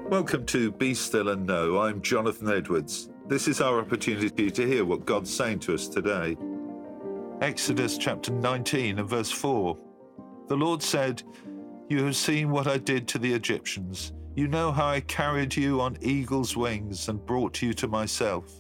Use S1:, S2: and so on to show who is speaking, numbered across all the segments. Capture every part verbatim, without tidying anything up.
S1: Welcome to Be Still and Know. I'm Jonathan Edwards. This is our opportunity to hear what God's saying to us today. Exodus chapter nineteen and verse four. The Lord said, "You have seen what I did to the Egyptians. You know how I carried you on eagle's wings and brought you to myself."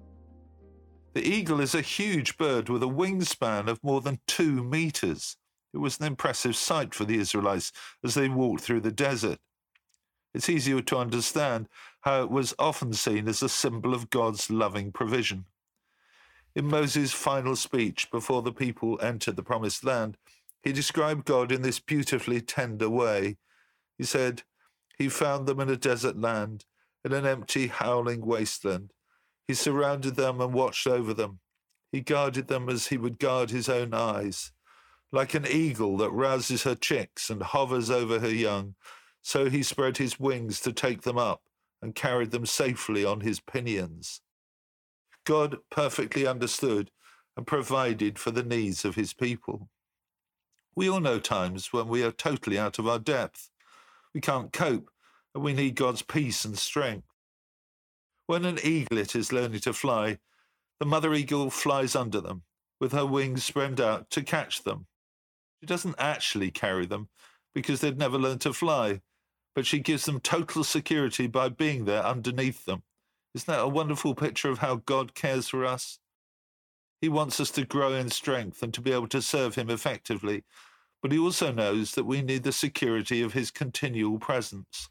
S1: The eagle is a huge bird with a wingspan of more than two meters. It was an impressive sight for the Israelites as they walked through the desert. It's easier to understand how it was often seen as a symbol of God's loving provision. In Moses' final speech before the people entered the Promised Land, he described God in this beautifully tender way. He said, "He found them in a desert land, in an empty, howling wasteland. He surrounded them and watched over them. He guarded them as he would guard his own eyes. Like an eagle that rouses her chicks and hovers over her young, so he spread his wings to take them up and carried them safely on his pinions." God perfectly understood and provided for the needs of his people. We all know times when we are totally out of our depth. We can't cope, and we need God's peace and strength. When an eaglet is learning to fly, the mother eagle flies under them, with her wings spread out to catch them. She doesn't actually carry them, because they'd never learned to fly, but she gives them total security by being there underneath them. Isn't that a wonderful picture of how God cares for us? He wants us to grow in strength and to be able to serve him effectively, but he also knows that we need the security of his continual presence.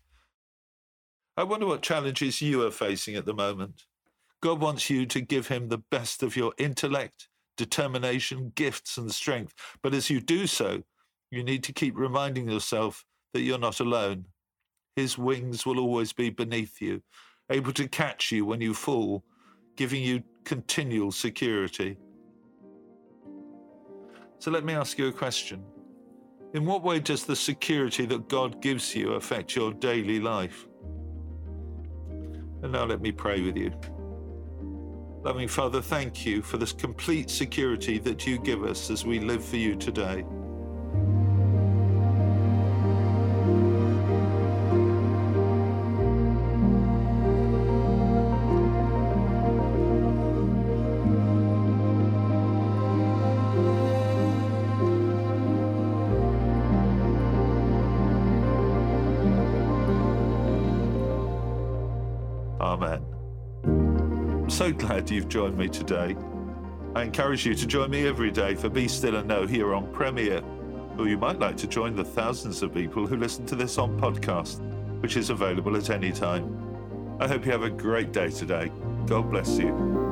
S1: I wonder what challenges you are facing at the moment. God wants you to give him the best of your intellect, determination, gifts, and strength, but as you do so, you need to keep reminding yourself that you're not alone. His wings will always be beneath you, able to catch you when you fall, giving you continual security. So let me ask you a question. In what way does the security that God gives you affect your daily life? And now let me pray with you. Loving Father, thank you for this complete security that you give us as we live for you today. Amen. I'm so glad you've joined me today. I encourage you to join me every day for Be Still and Know here on Premier, or you might like to join the thousands of people who listen to this on podcast, which is available at any time. I hope you have a great day today. God bless you.